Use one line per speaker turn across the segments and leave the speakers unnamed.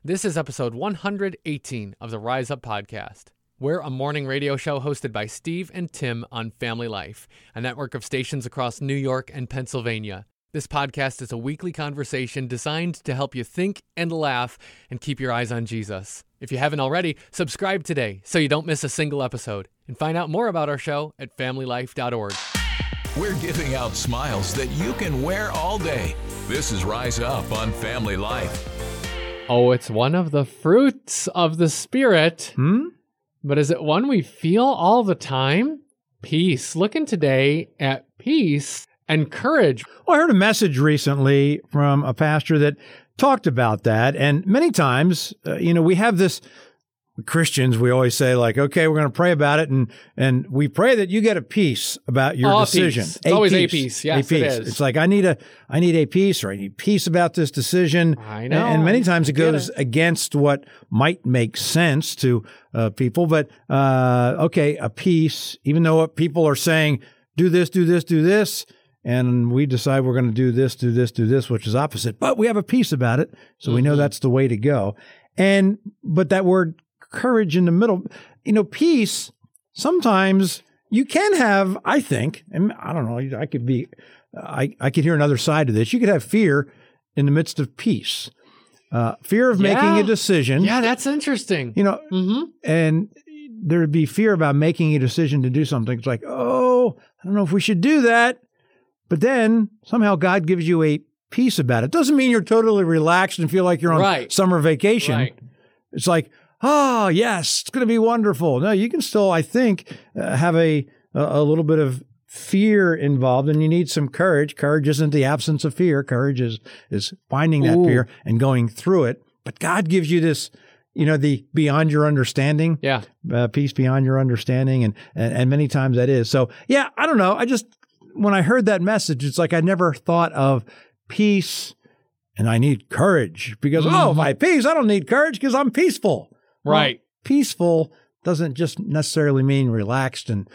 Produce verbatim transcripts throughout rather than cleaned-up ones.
This is episode one hundred eighteen of the Rise Up Podcast. We're a morning radio show hosted by Steve and Tim on Family Life, a network of stations across New York and Pennsylvania. This podcast is a weekly conversation designed to help you think and laugh and keep your eyes on Jesus. If you haven't already, subscribe today so you don't miss a single episode. And find out more about our show at family life dot org.
We're giving out smiles that you can wear all day. This is Rise Up on Family Life.
Oh, it's one of the fruits of the Spirit.
Hmm?
But is it one we feel all the time? Peace. Looking today at peace and courage.
Well, I heard a message recently from a pastor that talked about that. And many times, uh, you know, we have this, Christians, we always say like, okay, we're going to pray about it. And, and we pray that you get a peace about your
Oh,
decision.
peace. It's always a peace. Yes,
a
it
peace.
is.
It's like, I need a, I need a peace, or I need peace about this decision.
I know.
And, and many times it
I get
goes
it.
against what might make sense to uh, people. But, uh, okay, a peace, even though what people are saying, do this, do this, do this. And we decide we're going to do this, do this, do this, which is opposite. But we have a peace about it. So mm-hmm. we know that's the way to go. And, but that word courage in the middle, you know, peace, sometimes you can have, I think, and I don't know, I could be, I, I could hear another side of this. You could have fear in the midst of peace, uh, fear of
Yeah.
making a decision.
Yeah, that's interesting.
You know,
Mm-hmm.
and there'd be fear about making a decision to do something. It's like, oh, I don't know if we should do that. But then somehow God gives you a peace about it. Doesn't mean you're totally relaxed and feel like you're on
Right.
summer vacation.
Right.
It's like, oh, yes, it's going to be wonderful. No, you can still, I think, uh, have a, a a little bit of fear involved, and you need some courage. Courage isn't the absence of fear. Courage is, is finding that
Ooh.
fear and going through it. But God gives you this, you know, the beyond your understanding.
Yeah.
Uh, peace beyond your understanding. And, and, and many times that is. So, yeah, I don't know. I just, when I heard that message, it's like I never thought of peace and I need courage because,
Mm-hmm.
oh, if I have peace, I don't need courage because I'm peaceful.
Right.
Well, peaceful doesn't just necessarily mean relaxed and,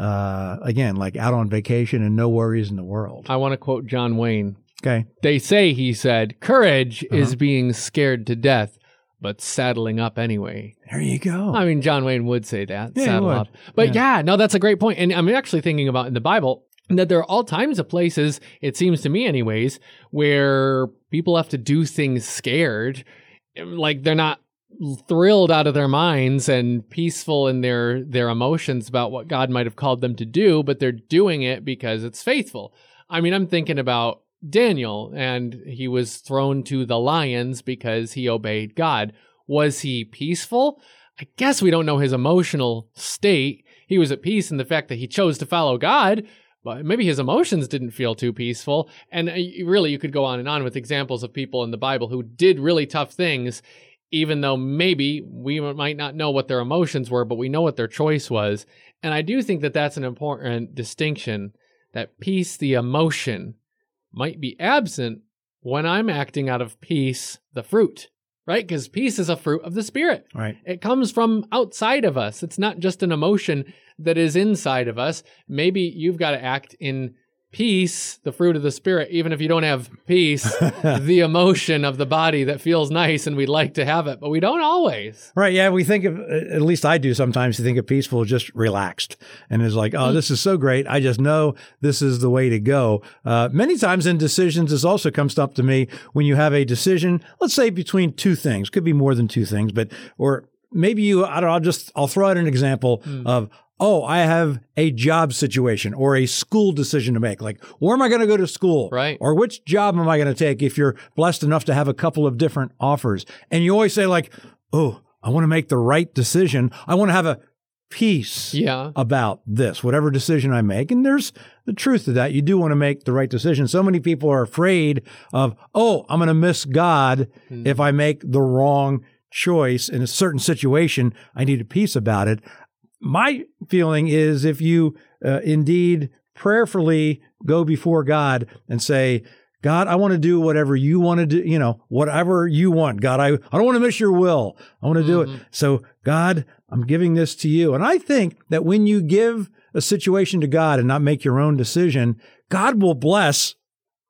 uh, again, like out on vacation and no worries in the world.
I want to quote John Wayne.
Okay.
They say, he said, courage
Uh-huh.
is being scared to death, but saddling up anyway.
There you go.
I mean, John Wayne would say that,
Yeah, he
saddle
would.
up. But
Yeah.
yeah, no, that's a great point. And I'm actually thinking about in the Bible that there are all kinds of places, it seems to me anyways, where people have to do things scared. Like they're not thrilled out of their minds and peaceful in their, their emotions about what God might have called them to do, but they're doing it because it's faithful. I mean, I'm thinking about Daniel, and he was thrown to the lions because he obeyed God. Was he peaceful? I guess we don't know his emotional state. He was at peace in the fact that he chose to follow God, but maybe his emotions didn't feel too peaceful. And uh, really, you could go on and on with examples of people in the Bible who did really tough things, even though maybe we might not know what their emotions were, but we know what their choice was. And I do think that that's an important distinction, that peace, the emotion, might be absent when I'm acting out of peace, the fruit, right? Because peace is a fruit of the Spirit.
Right.
It comes from outside of us. It's not just an emotion that is inside of us. Maybe you've got to act in peace, the fruit of the Spirit, even if you don't have peace, the emotion of the body that feels nice and we'd like to have it, but we don't always.
Right. Yeah. We think of, at least I do sometimes, to think of peaceful as just relaxed. And it's like, oh, this is so great. I just know this is the way to go. Uh, many times in decisions, this also comes up to me when you have a decision, let's say between two things, could be more than two things, but, or maybe you, I don't know, I'll just, I'll throw out an example mm. of, oh, I have a job situation or a school decision to make. Like, where am I going to go to school?
Right.
Or which job am I going to take if you're blessed enough to have a couple of different offers? And you always say like, oh, I want to make the right decision. I want to have a peace
yeah.
about this, whatever decision I make. And there's the truth to that. You do want to make the right decision. So many people are afraid of, oh, I'm going to miss God mm. if I make the wrong choice in a certain situation. I need a peace about it. My feeling is if you uh, indeed prayerfully go before God and say, God, I want to do whatever you want to do, you know, whatever you want. God, I, I don't want to miss your will. I want to do mm-hmm. it. So God, I'm giving this to you. And I think that when you give a situation to God and not make your own decision, God will bless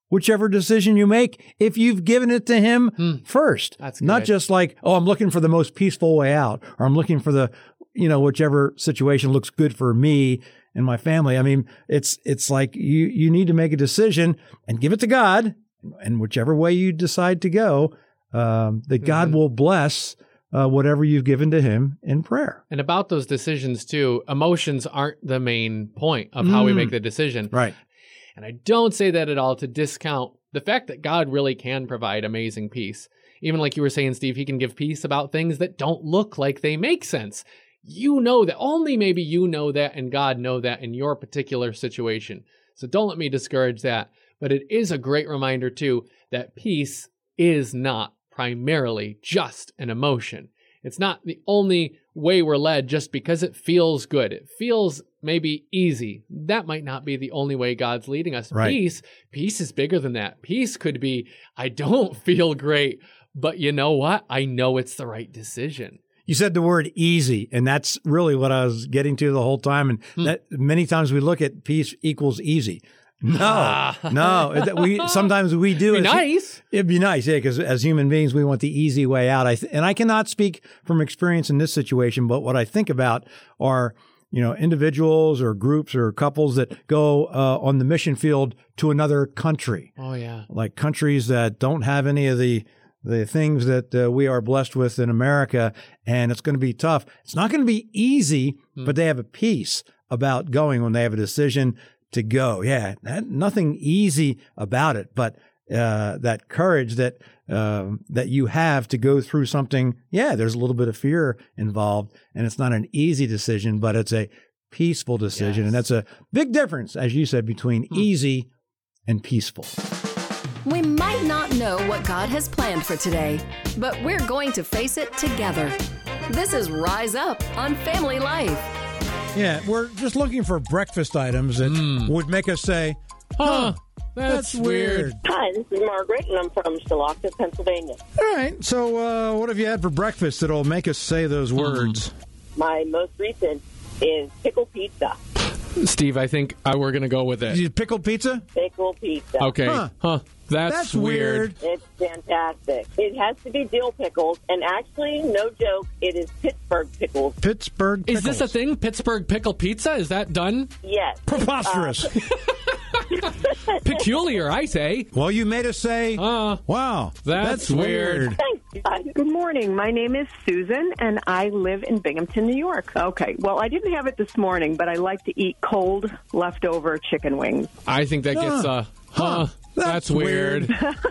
whichever decision you make if you've given it to him
Hmm.
first.
That's
Not
good.
just like, oh, I'm looking for the most peaceful way out, or I'm looking for the, you know, whichever situation looks good for me and my family. I mean, it's it's like you you need to make a decision and give it to God, and whichever way you decide to go, um, that God
Mm-hmm.
will bless uh, whatever you've given to him in prayer.
And about those decisions too, emotions aren't the main point of how we
Mm.
make the decision.
Right.
And I don't say that at all to discount the fact that God really can provide amazing peace. Even like you were saying, Steve, he can give peace about things that don't look like they make sense. You know that. Only maybe you know that and God know that in your particular situation. So don't let me discourage that. But it is a great reminder too that peace is not primarily just an emotion. It's not the only way we're led just because it feels good. It feels maybe easy. That might not be the only way God's leading us.
Right.
Peace, peace is bigger than that. Peace could be, I don't feel great, but you know what? I know it's the right decision.
You said the word easy, and that's really what I was getting to the whole time. And
Hmm.
that many times we look at peace equals easy. No,
Ah.
no. It- We sometimes we do.
Be
as-
nice.
It'd be nice, yeah, because as human beings, we want the easy way out. I th- and I cannot speak from experience in this situation, but what I think about are, you know, individuals or groups or couples that go uh, on the mission field to another country,
Oh, yeah.
like countries that don't have any of the the things that uh, we are blessed with in America, and it's going to be tough. It's not going to be easy,
Hmm.
but they have a peace about going when they have a decision to go. Yeah, that, nothing easy about it, but uh, that courage that um, that you have to go through something. Yeah, there's a little bit of fear involved, and it's not an easy decision, but it's a peaceful decision,
Yes.
and that's a big difference, as you said, between
Hmm.
easy and peaceful.
We might not know what God has planned for today, but we're going to face it together. This is Rise Up on Family Life.
Yeah, we're just looking for breakfast items that
Mm.
would make us say,
Huh.
that's weird.
Hi, this is Margaret, and I'm from Chilocta, Pennsylvania.
All right, so uh, what have you had for breakfast that'll make us say those words?
My most recent is pickle pizza.
Steve, I think uh, we're going to go with it.
You pickled pizza?
Pickle pizza.
Okay.
Huh.
Huh. That's,
That's
weird.
It's fantastic. It has to be dill pickles, and actually, no joke, it is Pittsburgh pickles.
Pittsburgh
Is
pickles.
this a thing? Pittsburgh pickle pizza? Is that done?
Yes.
Preposterous.
Peculiar, I say.
well, you made us say,
Uh,
wow,
that's weird.
Thanks, guys.
Good morning. My name is Susan, and I live in Binghamton, New York. Okay. Well, I didn't have it this morning, but I like to eat cold, leftover chicken wings.
I think that gets,
Huh.
uh, huh.
Huh.
That's,
That's
weird.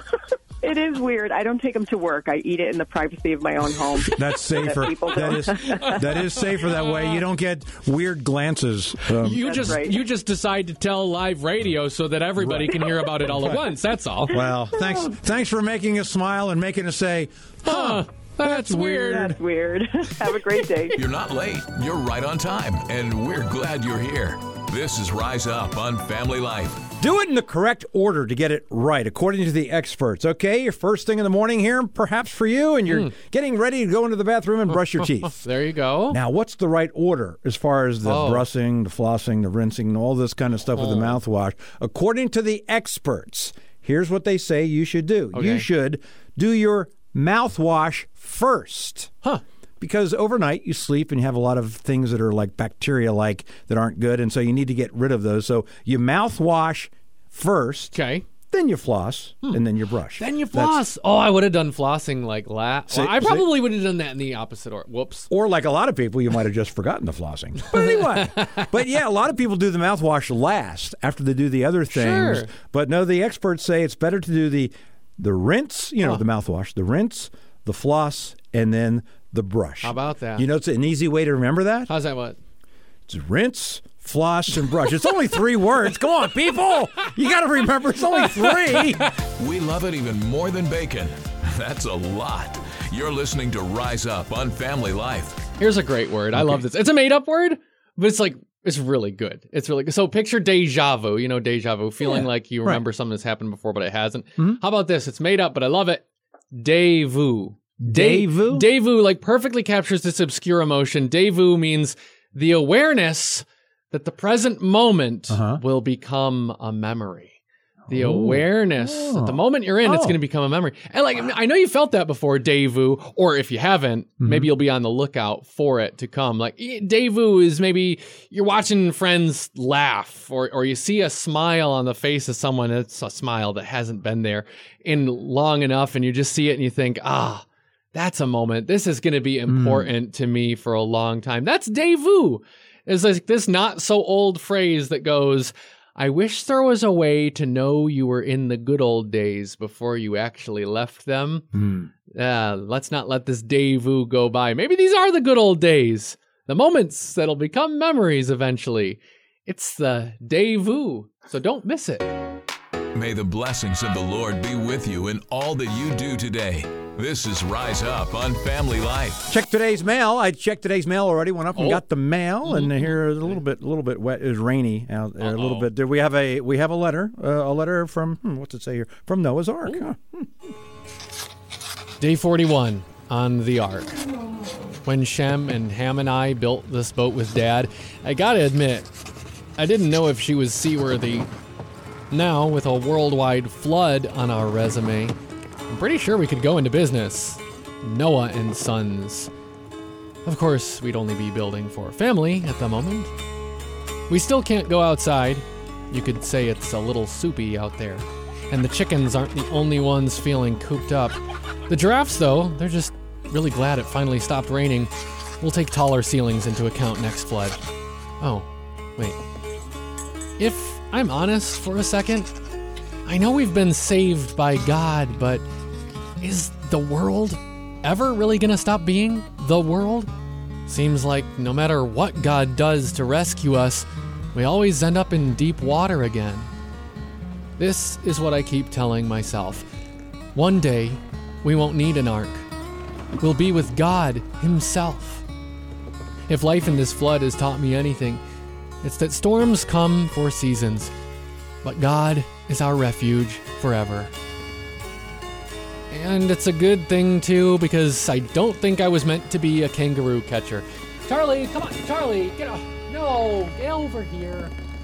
It is weird. I don't take them to work. I eat it in the privacy of my own home.
That's safer.
That people
That
do.
is that is safer that way. You don't get weird glances. Um,
You
That's
just
right.
you just decide to tell live radio so that everybody can hear about it all at once. That's all.
well, thanks thanks for making us smile and making us say,
Huh. That's weird.
That's weird. Have a great day.
You're not late. You're right on time, and we're glad you're here. This is Rise Up on Family Life.
do it in the correct order to get it right, according to the experts. Okay, your first thing in the morning here, perhaps for you, and you're getting ready to go into the bathroom and brush your teeth.
There you go.
Now, what's the right order as far as the
Oh.
brushing, the flossing, the rinsing, and all this kind of stuff with the mouthwash? According to the experts, here's what they say you should do. You
Okay.
should do your mouthwash first.
Huh.
Because overnight you sleep and you have a lot of things that are like bacteria-like that aren't good, and so you need to get rid of those. So you mouthwash first,
Okay.
then you floss, and then you brush.
Then you
That's-
floss. Oh, I would have done flossing like last.
See-
Well, I
see-
probably would have done that in the opposite order. Whoops.
Or like a lot of people, you might have just forgotten the flossing. But anyway, but yeah, a lot of people do the mouthwash last after they do the other things.
Sure.
But no, the experts say it's better to do the the rinse, you know,
Oh.
the mouthwash, the rinse, the floss, and then the brush.
How about that?
You know, it's an easy way to remember that.
How's that? What?
It's rinse, floss, and brush. It's only three words. Come on, people. You got to remember it's only three.
We love it even more than bacon. That's a lot. You're listening to Rise Up on Family Life.
Here's a great word. I love this. It's a made up word, but it's like, it's really good. It's really good. So picture deja vu, you know, deja vu, feeling
Yeah,
like you
right.
remember something that's happened before, but it hasn't.
Mhm.
How about this? It's made up, but I love it. Devu. De-
Devu?
Devu like perfectly captures this obscure emotion. Devu means the awareness that the present moment
Uh-huh.
will become a memory. The awareness that the moment you're in, it's
Oh.
going to become a memory. And like, I know you felt that before, Daewoo, or if you haven't,
Mm-hmm.
maybe you'll be on the lookout for it to come. Like Daewoo is maybe you're watching friends laugh, or or you see a smile on the face of someone. It's a smile that hasn't been there in long enough, and you just see it and you think, ah, that's a moment. This is going to be important to me for a long time. That's Daewoo. It's like this not so old phrase that goes, I wish there was a way to know you were in the good old days before you actually left them.
Mm.
Uh, let's not let this Daewoo go by. Maybe these are the good old days, the moments that'll become memories eventually. It's the Daewoo, so don't miss it.
May the blessings of the Lord be with you in all that you do today. This is Rise Up on Family Life.
Check today's mail. I checked today's mail already. Went up and
Oh.
got the mail, and here is a little bit, a little bit wet. It was rainy out there. A little
Uh-oh.
bit. Did we have a we have a letter? Uh, a letter from hmm, what's it say here? From Noah's Ark. Huh.
Day forty-one on the Ark. When Shem and Ham and I built this boat with Dad, I gotta admit, I didn't know if she was seaworthy. Now, with a worldwide flood on our resume, I'm pretty sure we could go into business. Noah and Sons. Of course, we'd only be building for family at the moment. We still can't go outside. You could say it's a little soupy out there. And the chickens aren't the only ones feeling cooped up. The giraffes, though, they're just really glad it finally stopped raining. We'll take taller ceilings into account next flood. Oh, wait. If I'm honest for a second, I know we've been saved by God, but is the world ever really gonna stop being the world? Seems like no matter what God does to rescue us, we always end up in deep water again. This is what I keep telling myself. One day, we won't need an ark. We'll be with God Himself. If life in this flood has taught me anything, it's that storms come for seasons, but God is our refuge forever. And it's a good thing, too, because I don't think I was meant to be a kangaroo catcher. Charlie, come on, Charlie, get off. No, get over here.